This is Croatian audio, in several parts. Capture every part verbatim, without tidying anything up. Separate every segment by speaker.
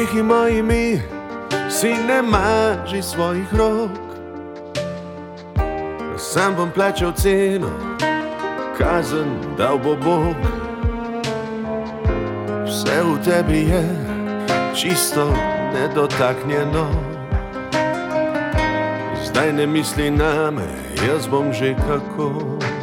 Speaker 1: Tihi moji mi, sine, maži svojih rok. Sam bom plaćao cenu, kazan dao bo Bog. Sve u tebi je čisto nedotaknjeno. Zdaj ne misli na me, jaz bom že kako.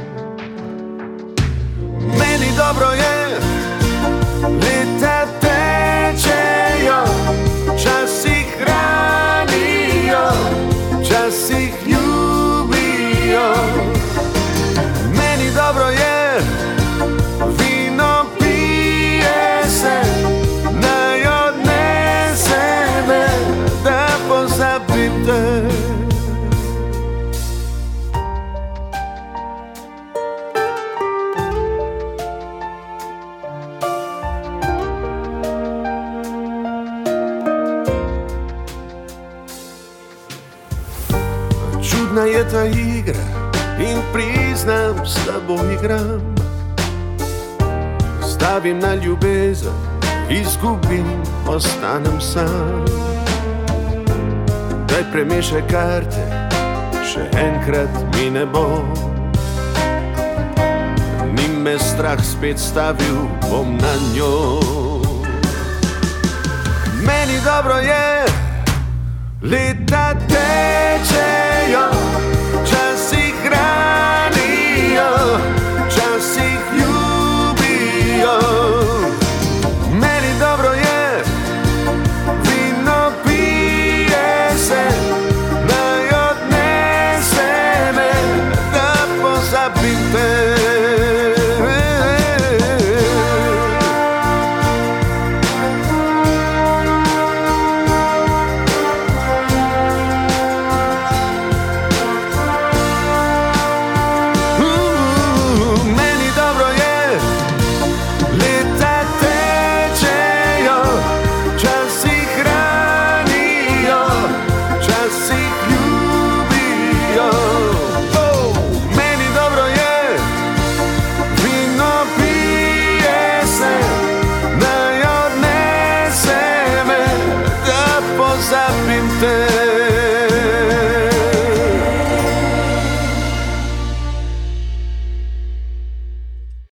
Speaker 1: Meni dobro je, leta tečejo, časih hranijo, časih ljubijo. Meni dobro je, vino pije se, naj odnese me, da pozabim te. Čudna je ta igra in priznam, slabo igram. Stavim na ljubezen, izgubim, ostanem sam. Daj premešaj karte, še enkrat mi ne bo. Ni me strah spet stavil, bom na njo. Meni dobro je, leta tečejo,